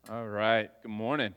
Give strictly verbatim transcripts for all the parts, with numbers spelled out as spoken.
All right. Good morning.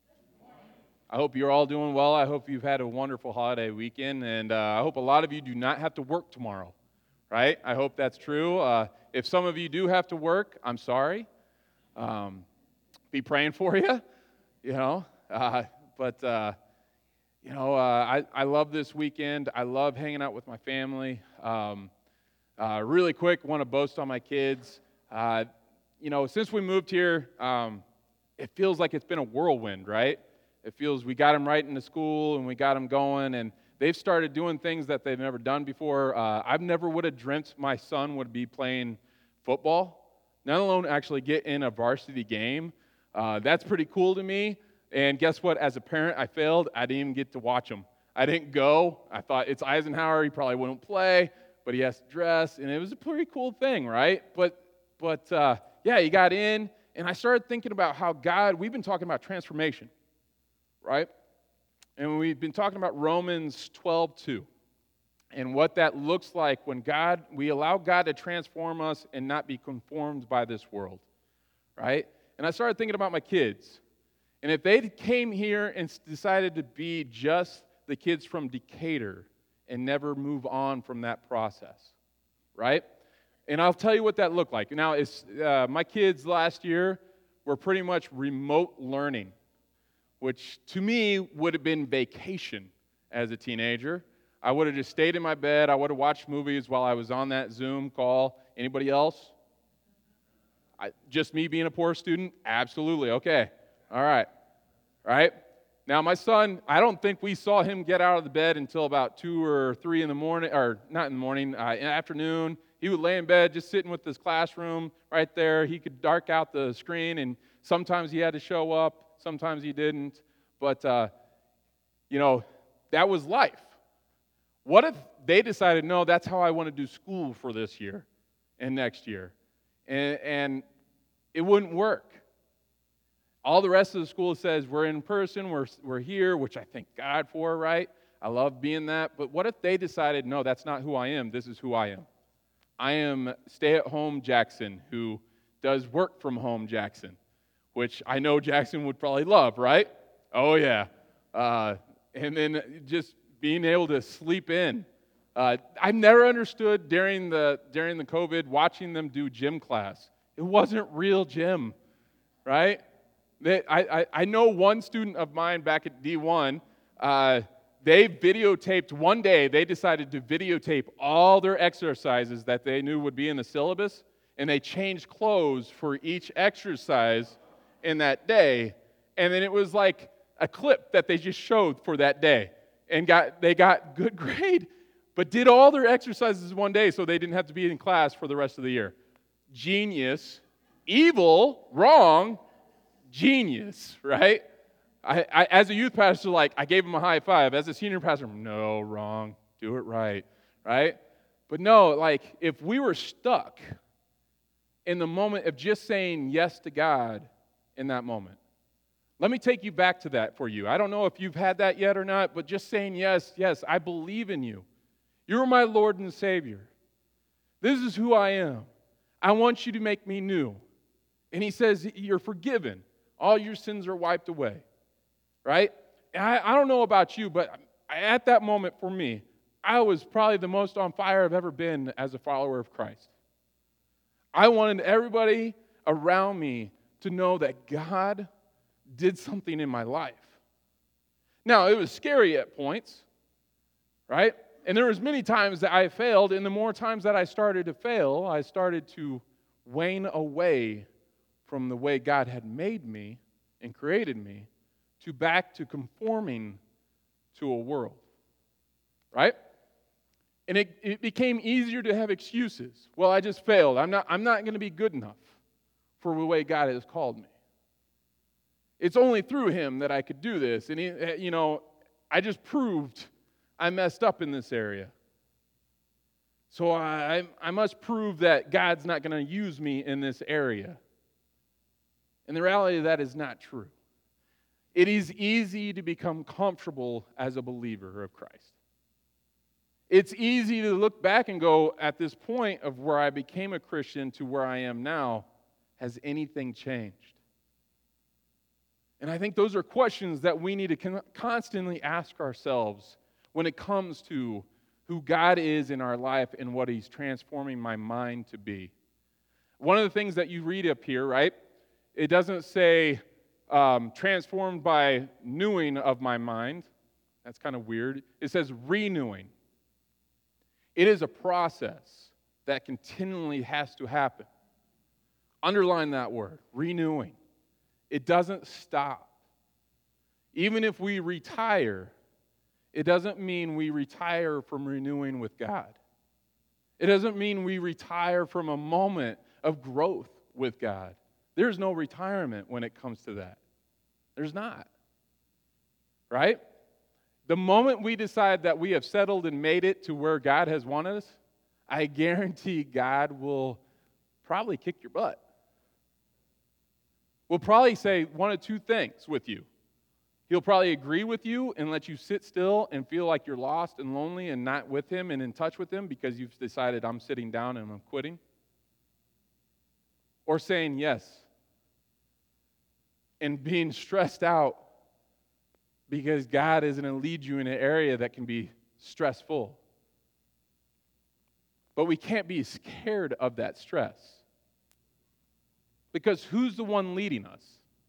I hope you're all doing well. I hope you've had a wonderful holiday weekend, and uh, I hope a lot of you do not have to work tomorrow, right? I hope that's true. Uh, if some of you do have to work, I'm sorry. Um, be praying for you, you know. Uh, but, uh, you know, uh, I, I love this weekend. I love hanging out with my family. Um, uh, really quick, want to boast on my kids. Uh, you know, since we moved here, um, it feels like it's been a whirlwind, right? It feels we got them right into school and we got them going, and they've started doing things that they've never done before. Uh, I've never would have dreamt my son would be playing football, let alone actually get in a varsity game. Uh, that's pretty cool to me. And guess what? As a parent, I failed. I didn't even get to watch him. I didn't go. I thought it's Eisenhower. He probably wouldn't play, but he has to dress, and it was a pretty cool thing, right? But but uh, yeah, he got in. And I started thinking about how God, we've been talking about transformation, right? And we've been talking about Romans twelve two and what that looks like when God, we allow God to transform us and not be conformed by this world, right? And I started thinking about my kids. And if they came here and decided to be just the kids from Decatur and never move on from that process, right? And I'll tell you what that looked like. Now, it's, uh, my kids last year were pretty much remote learning, which to me would have been vacation as a teenager. I would have just stayed in my bed. I would have watched movies while I was on that Zoom call. Anybody else? I, just me being a poor student? Absolutely. Okay. All right. All right. Now, my son, I don't think we saw him get out of the bed until about two or three in the morning, or not in the morning, uh, in the afternoon. He would lay in bed just sitting with his classroom right there. He could dark out the screen, and sometimes he had to show up, sometimes he didn't. But, uh, you know, that was life. What if they decided, no, that's how I want to do school for this year and next year? And, and it wouldn't work. All the rest of the school says we're in person, we're, we're here, which I thank God for, right? I love being that. But what if they decided, no, that's not who I am, this is who I am? I am stay-at-home Jackson who does work from home Jackson, which I know Jackson would probably love, right? Oh, yeah. Uh, and then just being able to sleep in. Uh, I've never understood during the during the COVID watching them do gym class. It wasn't real gym, right? They, I, I, I know one student of mine back at D one, uh, they videotaped, one day they decided to videotape all their exercises that they knew would be in the syllabus, and they changed clothes for each exercise in that day, and then it was like a clip that they just showed for that day, and got they got good grade, but did all their exercises one day so they didn't have to be in class for the rest of the year. Genius, evil, wrong, genius, right? I, I, as a youth pastor, like, I gave him a high five. As a senior pastor, no, wrong, do it right, right? But no, like, if we were stuck in the moment of just saying yes to God in that moment, let me take you back to that for you. I don't know if you've had that yet or not, but just saying yes, yes, I believe in you. You're my Lord and Savior. This is who I am. I want you to make me new. And he says, you're forgiven. All your sins are wiped away. Right? I, I don't know about you, but at that moment for me, I was probably the most on fire I've ever been as a follower of Christ. I wanted everybody around me to know that God did something in my life. Now, it was scary at points, right? And there was many times that I failed, and the more times that I started to fail, I started to wane away from the way God had made me and created me to back to conforming to a world, right? And it, it became easier to have excuses. Well, I just failed. I'm not, I'm not going to be good enough for the way God has called me. It's only through him that I could do this. And, he, you know, I just proved I messed up in this area. So I, I must prove that God's not going to use me in this area. And the reality of that is not true. It is easy to become comfortable as a believer of Christ. It's easy to look back and go, at this point of where I became a Christian to where I am now, has anything changed? And I think those are questions that we need to con- constantly ask ourselves when it comes to who God is in our life and what He's transforming my mind to be. One of the things that you read up here, right, it doesn't say um, transformed by renewing of my mind. That's kind of weird. It says renewing. It is a process that continually has to happen. Underline that word, renewing. It doesn't stop. Even if we retire, it doesn't mean we retire from renewing with God. It doesn't mean we retire from a moment of growth with God. There's no retirement when it comes to that. There's not. Right? The moment we decide that we have settled and made it to where God has wanted us, I guarantee God will probably kick your butt. Will probably say one of two things with you. He'll probably agree with you and let you sit still and feel like you're lost and lonely and not with Him and in touch with Him because you've decided I'm sitting down and I'm quitting. Or saying yes and being stressed out because God is going to lead you in an area that can be stressful. But we can't be scared of that stress. Because who's the one leading us?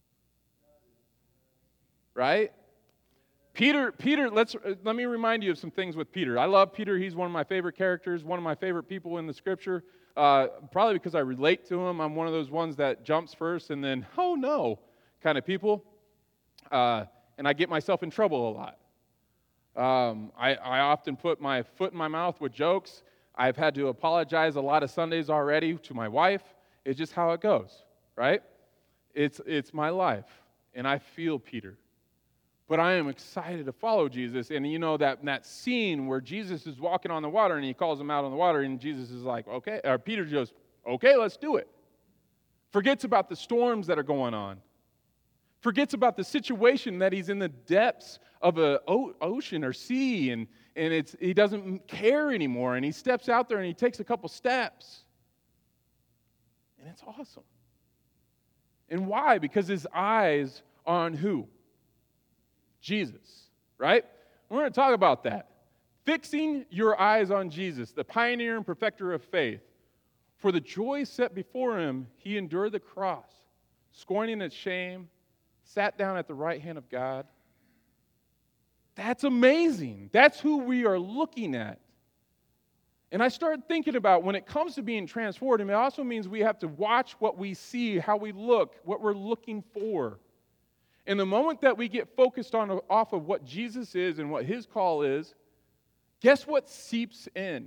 Right? Peter, Peter, let's let me remind you of some things with Peter. I love Peter. He's one of my favorite characters, one of my favorite people in the Scripture. Uh, probably because I relate to him. I'm one of those ones that jumps first and then, oh no, kind of people. Uh, and I get myself in trouble a lot. Um, I, I often put my foot in my mouth with jokes. I've had to apologize a lot of Sundays already to my wife. It's just how it goes, right? It's it's my life, and I feel Peter. But I am excited to follow Jesus. And you know that, that scene where Jesus is walking on the water and He calls him out on the water, and Jesus is like, okay, or Peter just, okay, let's do it. Forgets about the storms that are going on. Forgets about the situation that he's in the depths of an ocean or sea, and, and it's he doesn't care anymore, and he steps out there and he takes a couple steps. And it's awesome. And why? Because his eyes are on who? Jesus, right? We're going to talk about that. Fixing your eyes on Jesus, the pioneer and perfecter of faith. For the joy set before him, he endured the cross, scorning its shame, sat down at the right hand of God. That's amazing. That's who we are looking at. And I started thinking about when it comes to being transformed, it also means we have to watch what we see, how we look, what we're looking for. And the moment that we get focused on off of what Jesus is and what His call is, guess what seeps in?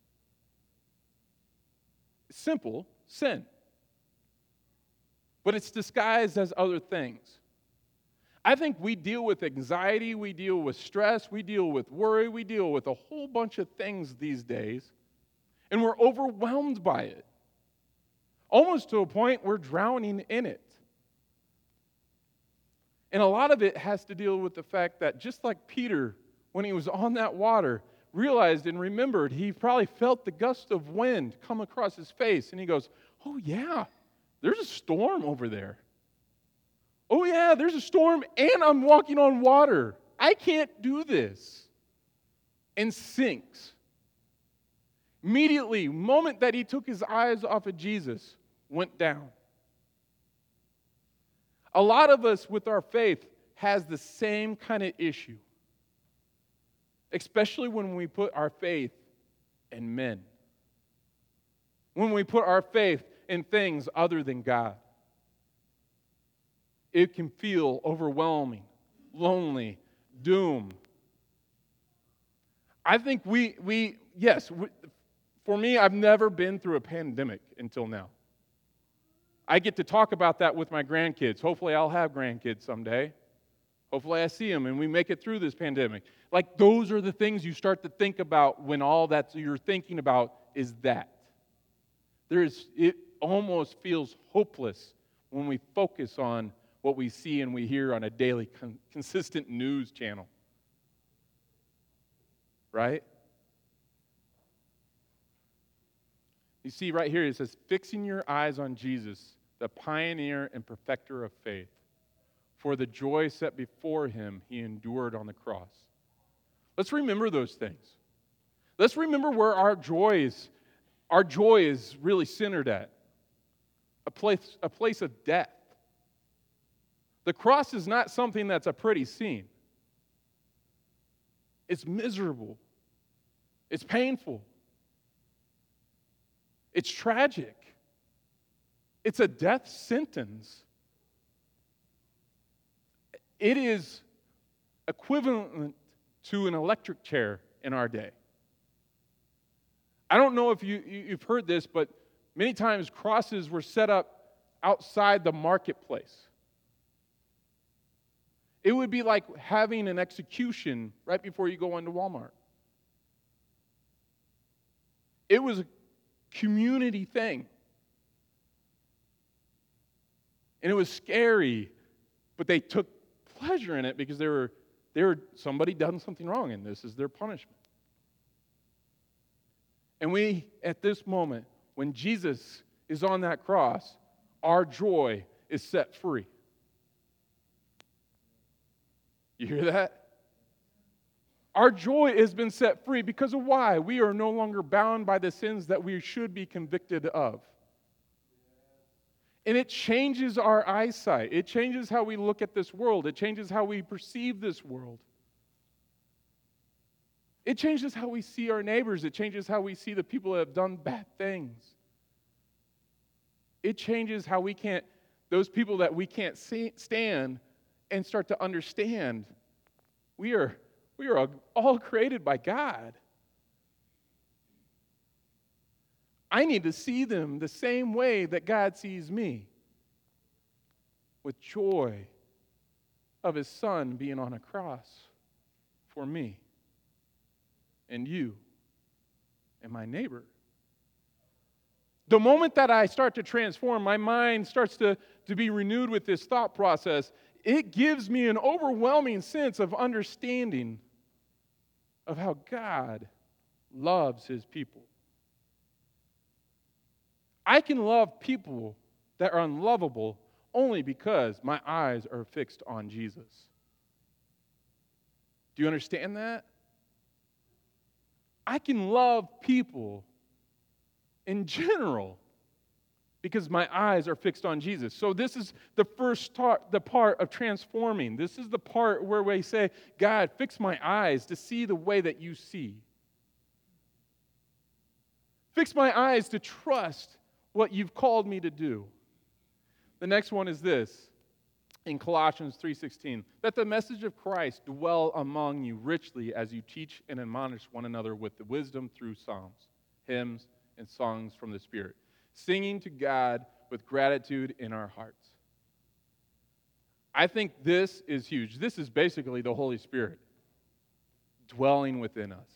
Simple, sin. But it's disguised as other things. I think we deal with anxiety, we deal with stress, we deal with worry, we deal with a whole bunch of things these days, and we're overwhelmed by it. Almost to a point we're drowning in it. And a lot of it has to deal with the fact that just like Peter, when he was on that water, realized and remembered, he probably felt the gust of wind come across his face, and he goes, oh yeah, there's a storm over there. Oh yeah, there's a storm, and I'm walking on water. I can't do this. And sinks. Immediately, moment that he took his eyes off of Jesus, went down. A lot of us with our faith has the same kind of issue, especially when we put our faith in men, when we put our faith in things other than God. It can feel overwhelming, lonely, doom. I think we, we yes, we, for me, I've never been through a pandemic until now. I get to talk about that with my grandkids. Hopefully I'll have grandkids someday. Hopefully I see them and we make it through this pandemic. Like those are the things you start to think about when all that you're thinking about is that. There's, it almost feels hopeless when we focus on what we see and we hear on a daily con- consistent news channel. Right? You see right here it says, fixing your eyes on Jesus, the pioneer and perfecter of faith. For the joy set before him, he endured on the cross. Let's remember those things. Let's remember where our joys, our joy is really centered at. A place, a place of death. The cross is not something that's a pretty scene. It's miserable. It's painful. It's tragic. It's a death sentence. It is equivalent to an electric chair in our day. I don't know if you, you've heard this, but many times crosses were set up outside the marketplace. It would be like having an execution right before you go into Walmart. It was a community thing. And it was scary, but they took pleasure in it because they were, they were somebody done something wrong, and this is their punishment. And we, at this moment, when Jesus is on that cross, our joy is set free. You hear that? Our joy has been set free because of why? We are no longer bound by the sins that we should be convicted of. And it changes our eyesight. It changes how we look at this world. It changes how we perceive this world. It changes how we see our neighbors. It changes how we see the people that have done bad things. It changes how we can't, those people that we can't see, stand and start to understand. We are, we are all created by God. I need to see them the same way that God sees me, with joy of his son being on a cross for me and you and my neighbor. The moment that I start to transform, my mind starts to, to be renewed with this thought process, it gives me an overwhelming sense of understanding of how God loves his people. I can love people that are unlovable only because my eyes are fixed on Jesus. Do you understand that? I can love people in general because my eyes are fixed on Jesus. So this is the first part, the part of transforming. This is the part where we say, God, fix my eyes to see the way that you see. Fix my eyes to trust what you've called me to do. The next one is this, in Colossians three sixteen, that the message of Christ dwell among you richly as you teach and admonish one another with the wisdom through psalms, hymns, and songs from the Spirit, singing to God with gratitude in our hearts. I think this is huge. This is basically the Holy Spirit dwelling within us.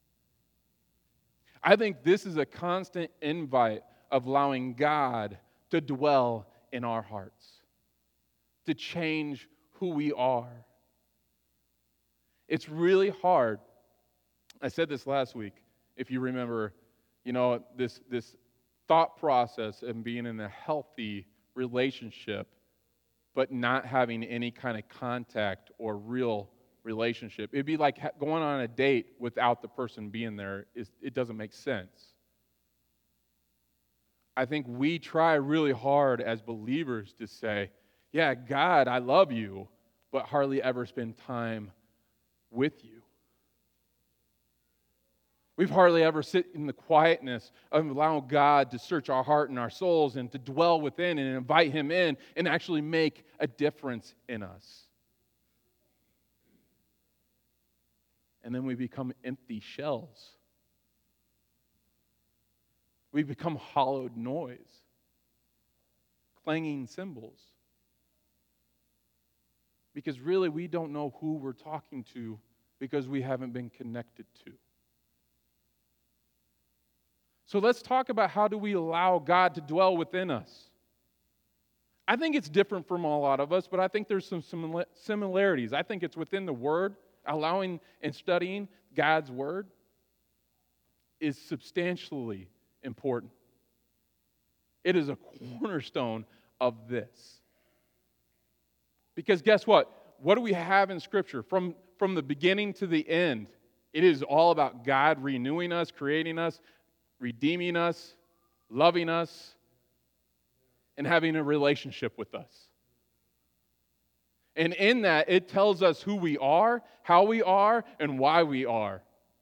I think this is a constant invite of allowing God to dwell in our hearts, to change who we are. It's really hard. I said this last week, if you remember, you know, this, this thought process and being in a healthy relationship, but not having any kind of contact or real relationship. It'd be like going on a date without the person being there. It doesn't make sense. I think we try really hard as believers to say, yeah, God, I love you, but hardly ever spend time with you. We've hardly ever sit in the quietness of allowing God to search our heart and our souls and to dwell within and invite him in and actually make a difference in us. And then we become empty shells. We become hollowed noise, clanging cymbals. Because really we don't know who we're talking to because we haven't been connected to. So let's talk about how do we allow God to dwell within us. I think it's different from a lot of us, but I think there's some similarities. I think it's within the Word. Allowing and studying God's Word is substantially important. It is a cornerstone of this. Because guess what? What do we have in Scripture? From, from the beginning to the end, it is all about God renewing us, creating us, redeeming us, loving us, and having a relationship with us. And in that, it tells us who we are, how we are, and why we are.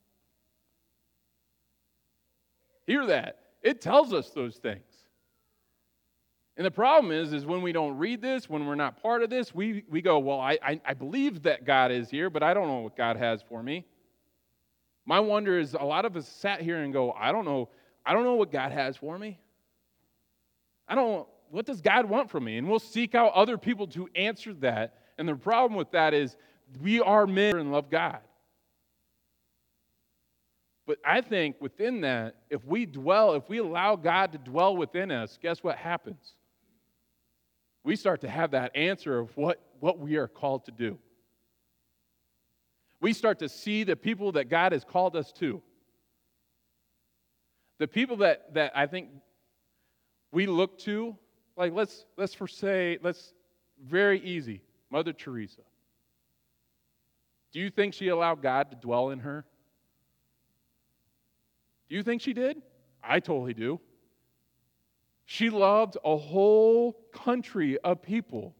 Hear that. It tells us those things. And the problem is, is when we don't read this, when we're not part of this, we, we go, well, I, I, I believe that God is here, but I don't know what God has for me. My wonder is a lot of us sat here and go, I don't know, I don't know what God has for me. I don't, what does God want from me? And we'll seek out other people to answer that. And the problem with that is we are men and love God. But I think within that, if we dwell, if we allow God to dwell within us, guess what happens? We start to have that answer of what, what we are called to do. We start to see the people that God has called us to. The people that, that I think we look to, like let's let's for say, let's very easy, Mother Teresa. Do you think she allowed God to dwell in her? Do you think she did? I totally do. She loved a whole country of people.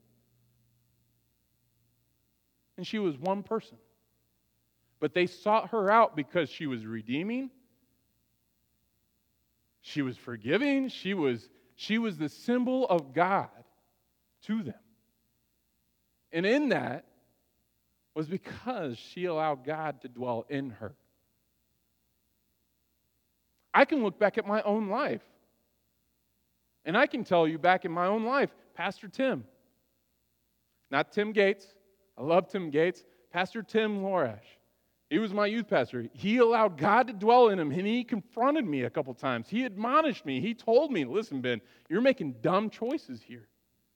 And she was one person. But they sought her out because she was redeeming. She was forgiving. She was, she was the symbol of God to them. And in that was because she allowed God to dwell in her. I can look back at my own life. And I can tell you back in my own life, Pastor Tim. Not Tim Gates. I love Tim Gates. Pastor Tim Lorash. He was my youth pastor. He allowed God to dwell in him, and he confronted me a couple times. He admonished me. He told me, listen, Ben, you're making dumb choices here.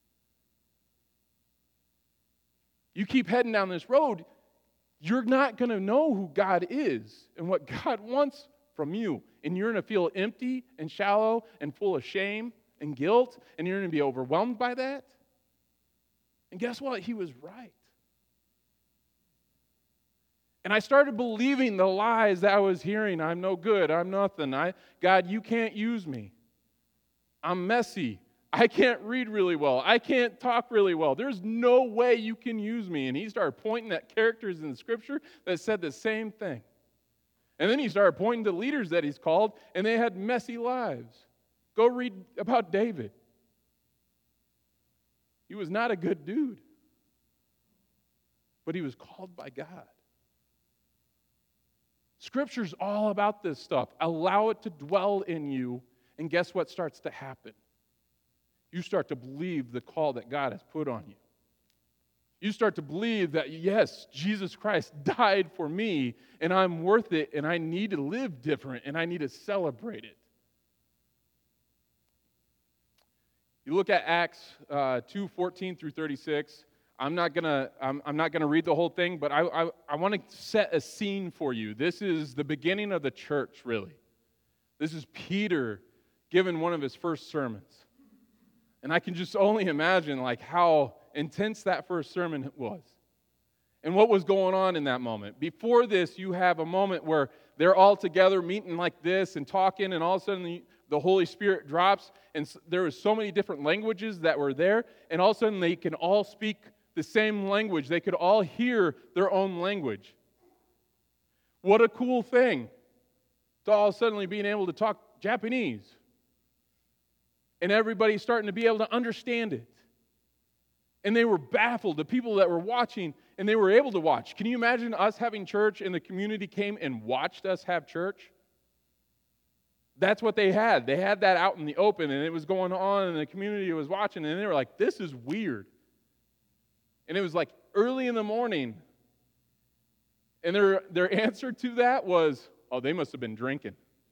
You keep heading down this road, you're not going to know who God is and what God wants from you. And you're going to feel empty and shallow and full of shame and guilt, and you're going to be overwhelmed by that. And guess what? He was right. And I started believing the lies that I was hearing. I'm no good. I'm nothing. I, God, you can't use me. I'm messy. I can't read really well. I can't talk really well. There's no way you can use me. And he started pointing at characters in the Scripture that said the same thing. And then he started pointing to leaders that he's called, and they had messy lives. Go read about David. He was not a good dude, but he was called by God. Scripture's all about this stuff. Allow it to dwell in you, and guess what starts to happen? You start to believe the call that God has put on you. You start to believe that, yes, Jesus Christ died for me, and I'm worth it, and I need to live different, and I need to celebrate it. You look at Acts uh, two fourteen through thirty-six. I'm not gonna I'm, I'm not gonna read the whole thing, but I I, I want to set a scene for you. This is the beginning of the church, really. This is Peter giving one of his first sermons, and I can just only imagine like how intense that first sermon was, and what was going on in that moment. Before this, you have a moment where they're all together meeting like this and talking, and all of a sudden the, the Holy Spirit drops, and there were so many different languages that were there, and all of a sudden they can all speak the same language. They could all hear their own language. What a cool thing to all suddenly being able to talk Japanese, and everybody starting to be able to understand it. And they were baffled, the people that were watching, and they were able to watch. Can you imagine us having church and the community came and watched us have church? That's what they had. They had that out in the open, and it was going on, and the community was watching, and they were like, this is weird. And it was like early in the morning, and their, their answer to that was, oh, they must have been drinking.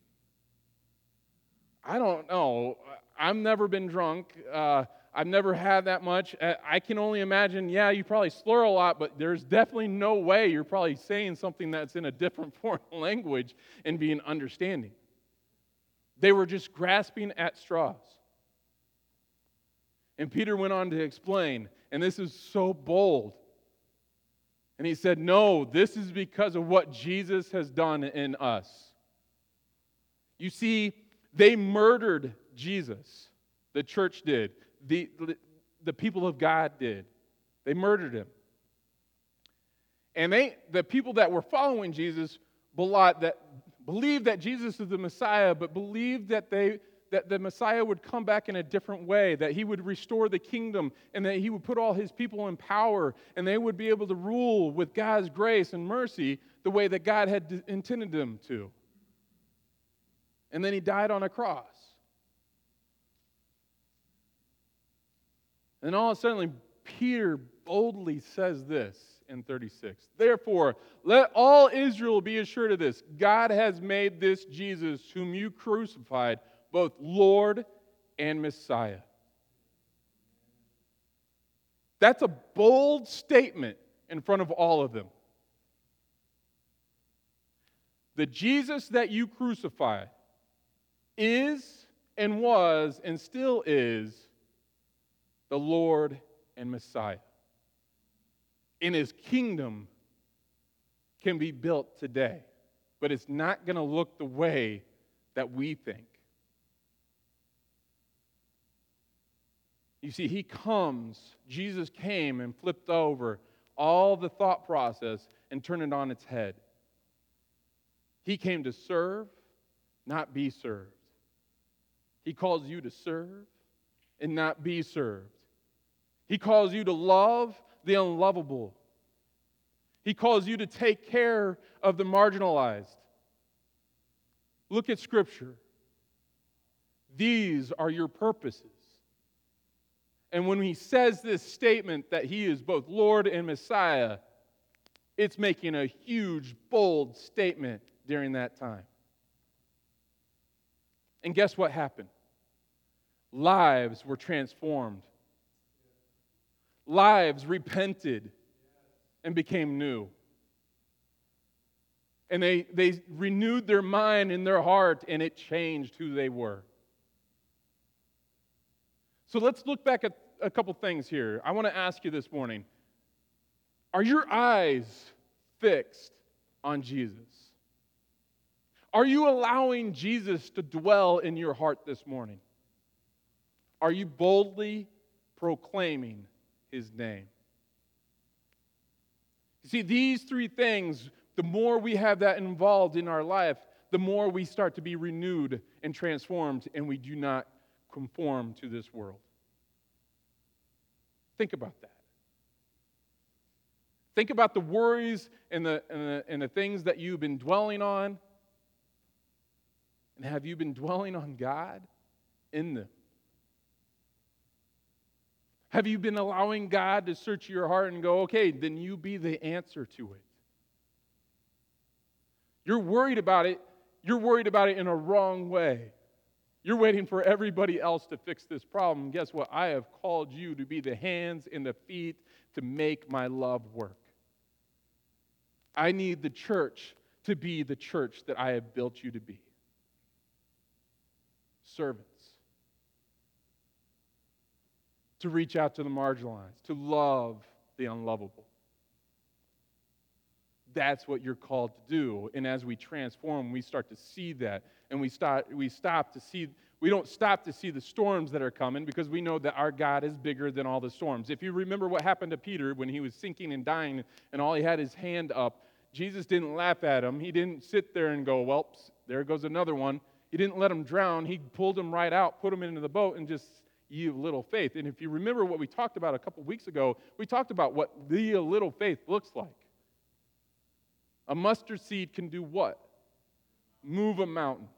I don't know. I've never been drunk. Uh, I've never had that much. I can only imagine, yeah, you probably slur a lot, but there's definitely no way you're probably saying something that's in a different foreign language and being understanding. They were just grasping at straws. And Peter went on to explain, and this is so bold. And he said, no, this is because of what Jesus has done in us. You see, they murdered Jesus. The church did. The, the, the people of God did. They murdered him. And they, the people that were following Jesus believed that, believed that Jesus is the Messiah, but believed that they that the Messiah would come back in a different way, that he would restore the kingdom, and that he would put all his people in power, and they would be able to rule with God's grace and mercy the way that God had intended them to. And then he died on a cross. And all of a sudden, Peter boldly says this in thirty-six. Therefore, let all Israel be assured of this. God has made this Jesus, whom you crucified, both Lord and Messiah. That's a bold statement in front of all of them. The Jesus that you crucified is and was and still is the Lord and Messiah. And his kingdom can be built today, but it's not going to look the way that we think. You see, he comes, Jesus came and flipped over all the thought process and turned it on its head. He came to serve, not be served. He calls you to serve and not be served. He calls you to love the unlovable. He calls you to take care of the marginalized. Look at Scripture. These are your purposes. And when he says this statement that he is both Lord and Messiah, it's making a huge, bold statement during that time. And guess what happened? Lives were transformed. Lives repented and became new. And they, they renewed their mind and their heart, and it changed who they were. So let's look back at a couple things here. I want to ask you this morning, are your eyes fixed on Jesus? Are you allowing Jesus to dwell in your heart this morning? Are you boldly proclaiming his name? You see, these three things, the more we have that involved in our life, the more we start to be renewed and transformed, and we do not conform to this world. Think about that. Think about the worries and the, and the, and the things that you've been dwelling on. And have you been dwelling on God in them? Have you been allowing God to search your heart and go, okay, then you be the answer to it? You're worried about it. You're worried about it in a wrong way. You're waiting for everybody else to fix this problem. Guess what? I have called you to be the hands and the feet to make my love work. I need the church to be the church that I have built you to be. Servants. To reach out to the marginalized, to love the unlovable. That's what you're called to do. And as we transform, we start to see that. And we start we stop to see, we don't stop to see the storms that are coming because we know that our God is bigger than all the storms. If you remember what happened to Peter when he was sinking and dying and all he had his hand up, Jesus didn't laugh at him. He didn't sit there and go, well, there goes another one. He didn't let him drown. He pulled him right out, put him into the boat, and just, ye of little faith. And if you remember what we talked about a couple weeks ago, we talked about what the little faith looks like. A mustard seed can do what? Move a mountain.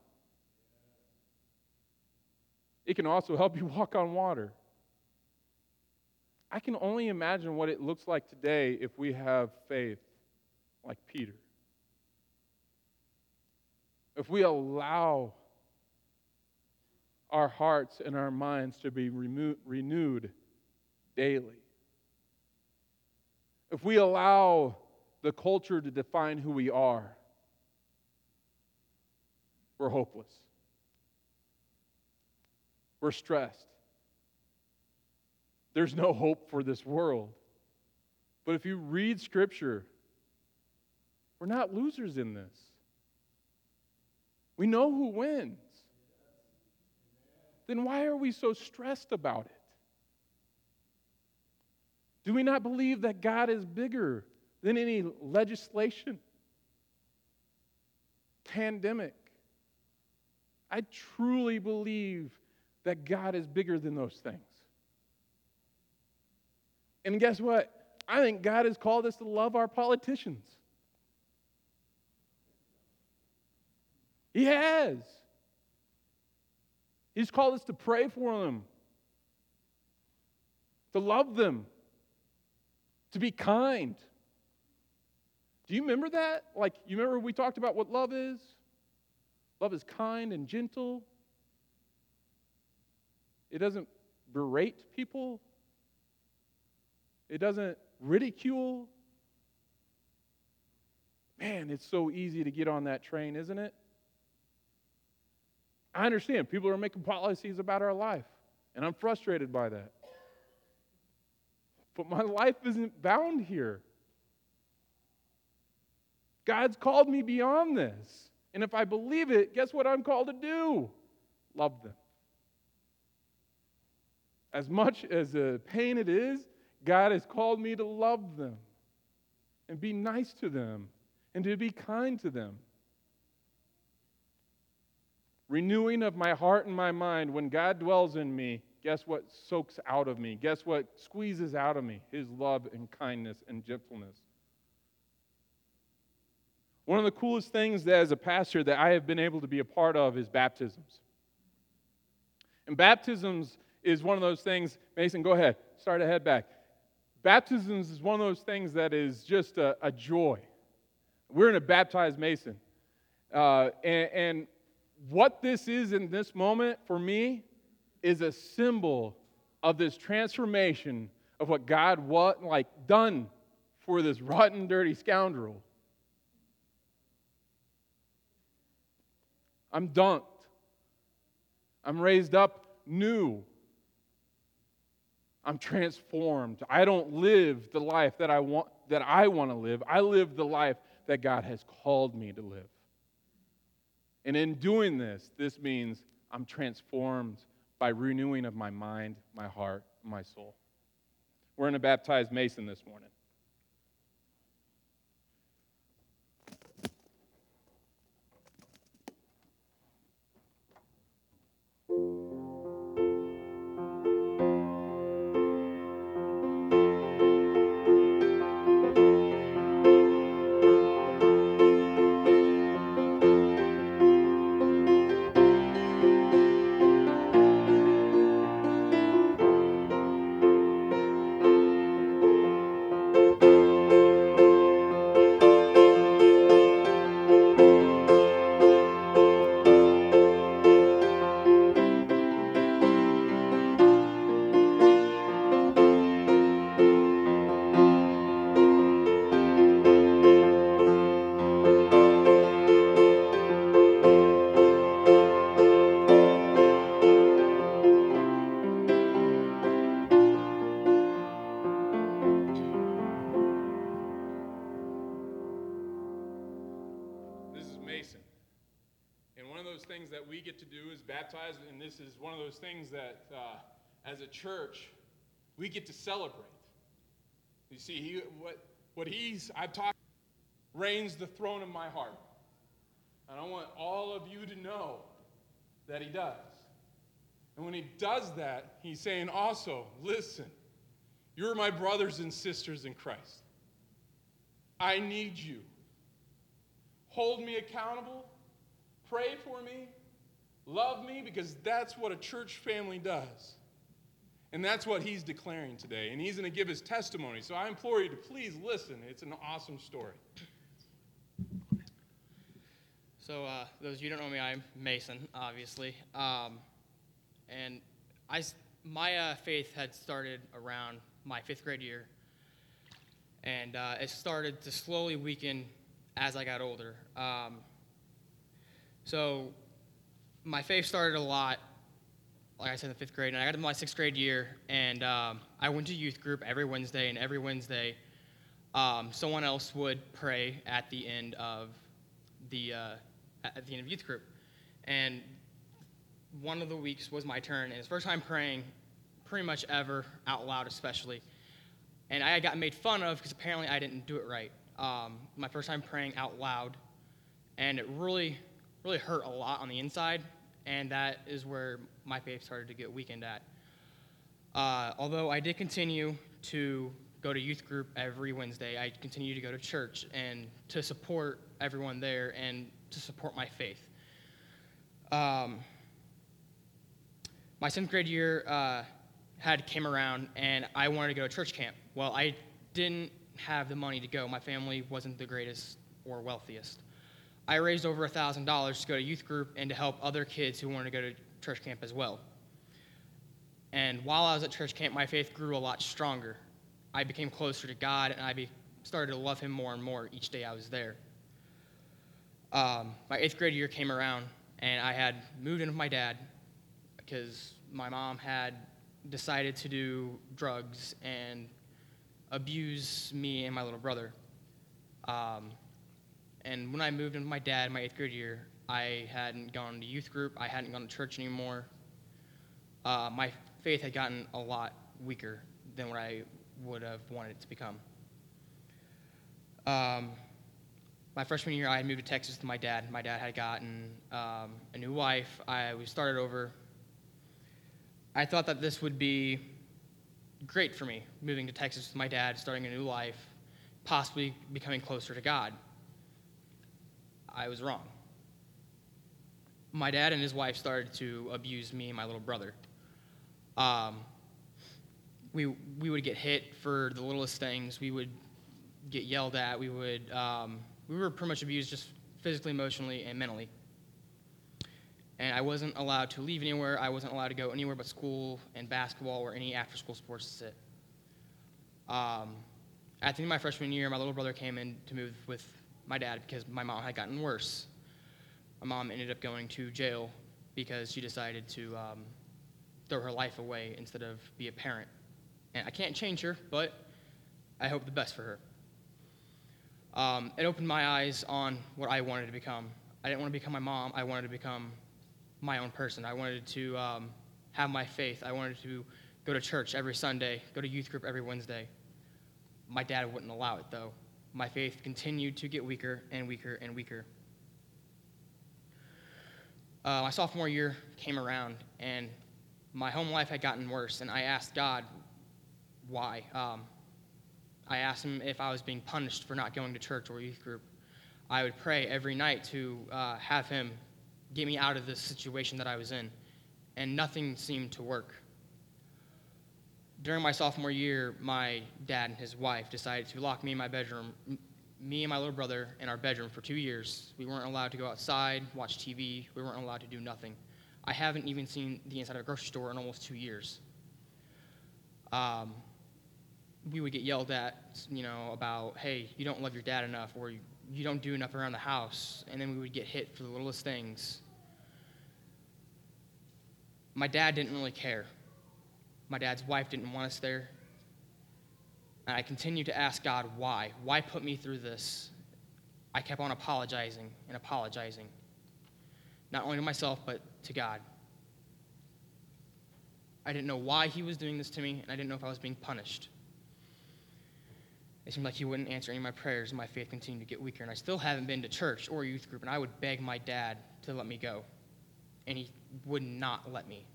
It can also help you walk on water. I can only imagine what it looks like today if we have faith like Peter. If we allow our hearts and our minds to be remo- renewed daily. If we allow the culture to define who we are, we're hopeless. We're stressed. there's no hope for this world. But if you read Scripture, we're not losers in this. We know who wins. Then why are we so stressed about it? Do we not believe that God is bigger than any legislation, pandemic? I truly believe that God is bigger than those things. And guess what? I think God has called us to love our politicians. He has. He's called us to pray for them, to love them, to be kind. Do you remember that? Like, you remember we talked about what love is? Love is kind and gentle. It doesn't berate people. It doesn't ridicule. Man, it's so easy to get on that train, isn't it? I understand people are making policies about our life, and I'm frustrated by that. But my life isn't bound here. God's called me beyond this. And if I believe it, guess what I'm called to do? Love them. As much as a pain it is, God has called me to love them and be nice to them and to be kind to them. Renewing of my heart and my mind, when God dwells in me, guess what soaks out of me? Guess what squeezes out of me? His love and kindness and gentleness. One of the coolest things that as a pastor that I have been able to be a part of is baptisms. And baptisms is one of those things, Mason, go ahead, start ahead back. Baptisms is one of those things that is just a, a joy. We're in a baptized Mason. Uh, and, and what this is in this moment for me is a symbol of this transformation of what God what like done for this rotten, dirty scoundrel. I'm dunked. I'm raised up new. I'm transformed. I don't live the life that I want that I want to live. I live the life that God has called me to live. And in doing this, this means I'm transformed by renewing of my mind, my heart, my soul. We're in a baptized Mason this morning. That we get to do is baptize, and this is one of those things that uh, as a church we get to celebrate. You see, he, what what he's I've talked reigns the throne of my heart, and I want all of you to know that he does. And when he does that, he's saying also, listen, you're my brothers and sisters in Christ. I need you. Hold me accountable. Pray for me. Love me, because that's what a church family does. And that's what he's declaring today. And he's going to give his testimony. So I implore you to please listen. It's an awesome story. So uh, those of you who don't know me, I'm Mason, obviously. Um, and I, my uh, faith had started around my fifth grade year. And uh, it started to slowly weaken as I got older. Um, so my faith started a lot like I said, in the fifth grade, and I got to my sixth grade year, and um, I went to youth group every Wednesday, and every Wednesday, um, someone else would pray at the end of the uh, at the end of youth group, and one of the weeks was my turn, and it's the first time praying, pretty much ever out loud, especially, and I got made fun of because apparently I didn't do it right. Um, my first time praying out loud, and it really, really hurt a lot on the inside. And that is where my faith started to get weakened at. Uh, although I did continue to go to youth group every Wednesday, I continued to go to church and to support everyone there and to support my faith. Um, my seventh grade year uh, had came around, and I wanted to go to church camp. Well, I didn't have the money to go. My family wasn't the greatest or wealthiest. I raised over one thousand dollars to go to youth group and to help other kids who wanted to go to church camp as well. And while I was at church camp, my faith grew a lot stronger. I became closer to God, and I be, started to love him more and more each day I was there. Um, my eighth grade year came around, and I had moved in with my dad because my mom had decided to do drugs and abuse me and my little brother. Um, And when I moved in with my dad in my eighth grade year, I hadn't gone to youth group. I hadn't gone to church anymore. Uh, my faith had gotten a lot weaker than what I would have wanted it to become. Um, my freshman year, I had moved to Texas with my dad. My dad had gotten um, a new wife. I we started over. I thought that this would be great for me, moving to Texas with my dad, starting a new life, possibly becoming closer to God. I was wrong. My dad and his wife started to abuse me and my little brother. Um, we we would get hit for the littlest things. We would get yelled at. We would um, we were pretty much abused just physically, emotionally, and mentally. And I wasn't allowed to leave anywhere. I wasn't allowed to go anywhere but school and basketball or any after-school sports to sit. Um, at the end of my freshman year, my little brother came in to move with my dad because my mom had gotten worse. My mom ended up going to jail because she decided to um, throw her life away instead of be a parent. And I can't change her, but I hope the best for her. Um, it opened my eyes on what I wanted to become. I didn't want to become my mom. I wanted to become my own person. I wanted to um, have my faith. I wanted to go to church every Sunday, go to youth group every Wednesday. My dad wouldn't allow it, though. My faith continued to get weaker and weaker and weaker. Uh, my sophomore year came around, and my home life had gotten worse, and I asked God why. Um, I asked him if I was being punished for not going to church or youth group. I would pray every night to uh, have him get me out of this situation that I was in, and nothing seemed to work. During my sophomore year, my dad and his wife decided to lock me in my bedroom, m- me and my little brother in our bedroom for two years. We weren't allowed to go outside, watch T V. We weren't allowed to do nothing. I haven't even seen the inside of a grocery store in almost two years. Um, we would get yelled at, you know, about, hey, you don't love your dad enough, or you, you don't do enough around the house, and then we would get hit for the littlest things. My dad didn't really care. My dad's wife didn't want us there. And I continued to ask God why. Why put me through this? I kept on apologizing and apologizing. Not only to myself, but to God. I didn't know why he was doing this to me, and I didn't know if I was being punished. It seemed like he wouldn't answer any of my prayers, and my faith continued to get weaker. And I still haven't been to church or youth group, and I would beg my dad to let me go. And he would not let me.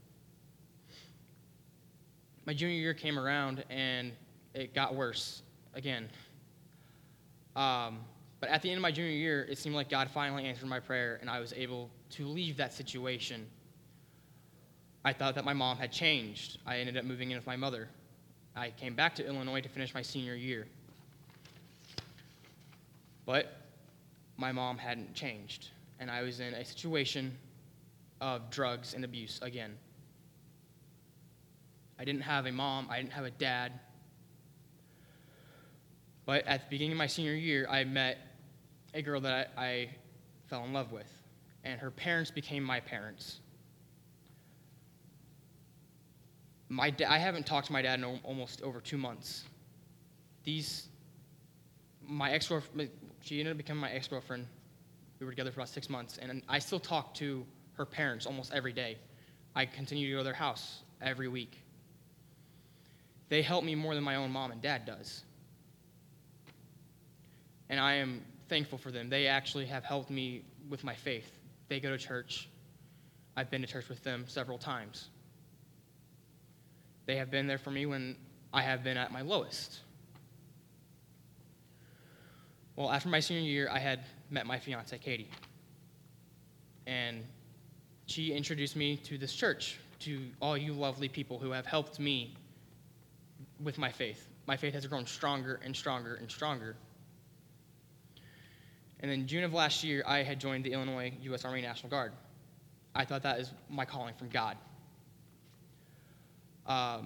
My junior year came around, and it got worse again. Um, but at the end of my junior year, it seemed like God finally answered my prayer, and I was able to leave that situation. I thought that my mom had changed. I ended up moving in with my mother. I came back to Illinois to finish my senior year. But my mom hadn't changed, and I was in a situation of drugs and abuse again. I didn't have a mom. I didn't have a dad. But at the beginning of my senior year, I met a girl that I, I fell in love with, and her parents became my parents. My da- I haven't talked to my dad in al- almost over two months. These, my ex-girlfriend, she ended up becoming my ex-girlfriend. We were together for about six months, and I still talk to her parents almost every day. I continue to go to their house every week. They help me more than my own mom and dad does. And I am thankful for them. They actually have helped me with my faith. They go to church. I've been to church with them several times. They have been there for me when I have been at my lowest. Well, after my senior year, I had met my fiancée, Katie. And she introduced me to this church, to all you lovely people who have helped me with my faith. My faith has grown stronger and stronger and stronger. And in June of last year, I had joined the Illinois U S Army National Guard. I thought that is my calling from God. Um,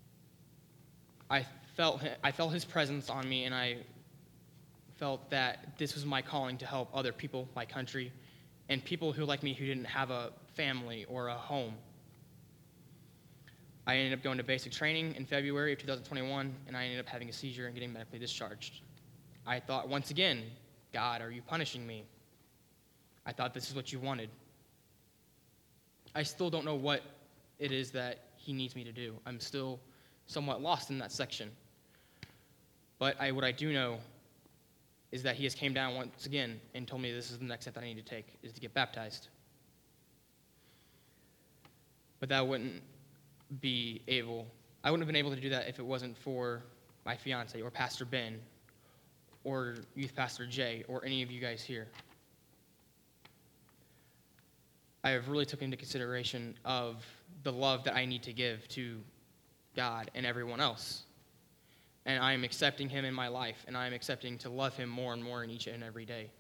I felt I felt His presence on me, and I felt that this was my calling to help other people, my country, and people who, like me, who didn't have a family or a home. I ended up going to basic training in February of two thousand twenty-one, and I ended up having a seizure and getting medically discharged. I thought, once again, God, are you punishing me? I thought this is what you wanted. I still don't know what it is that He needs me to do. I'm still somewhat lost in that section. But I, what I do know is that He has came down once again and told me this is the next step that I need to take, is to get baptized. But that wouldn't be able, I wouldn't have been able to do that if it wasn't for my fiance or Pastor Ben or Youth Pastor Jay or any of you guys here. I have really taken into consideration of the love that I need to give to God and everyone else. And I am accepting Him in my life, and I am accepting to love Him more and more in each and every day.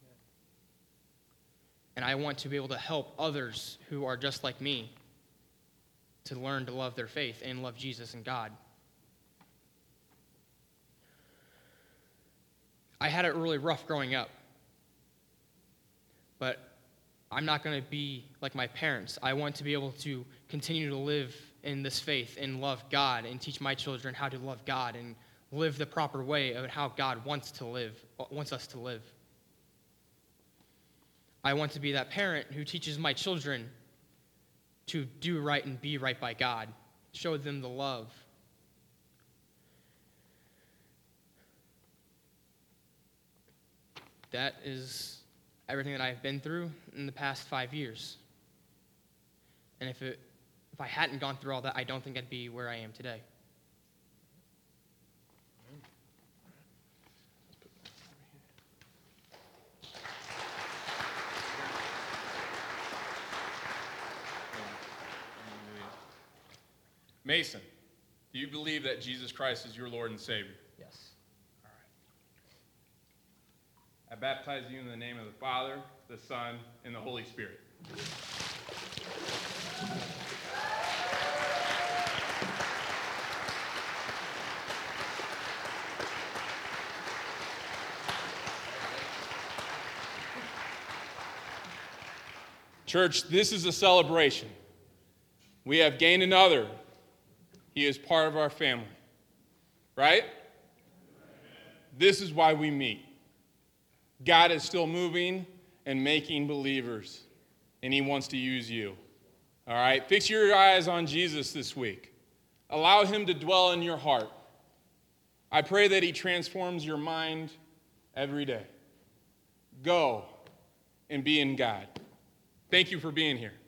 And I want to be able to help others who are just like me to learn to love their faith and love Jesus and God. I had it really rough growing up, but I'm not going to be like my parents. I want to be able to continue to live in this faith and love God and teach my children how to love God and live the proper way of how God wants to live, wants us to live. I want to be that parent who teaches my children to do right and be right by God, show them the love. That is everything that I've been through in the past five years. And if it, if I hadn't gone through all that, I don't think I'd be where I am today. Mason, do you believe that Jesus Christ is your Lord and Savior? Yes. All right. I baptize you in the name of the Father, the Son, and the Holy Spirit. Church, this is a celebration. We have gained another. He is part of our family, right? This is why we meet. God is still moving and making believers, and He wants to use you. All right? Fix your eyes on Jesus this week. Allow Him to dwell in your heart. I pray that He transforms your mind every day. Go and be in God. Thank you for being here.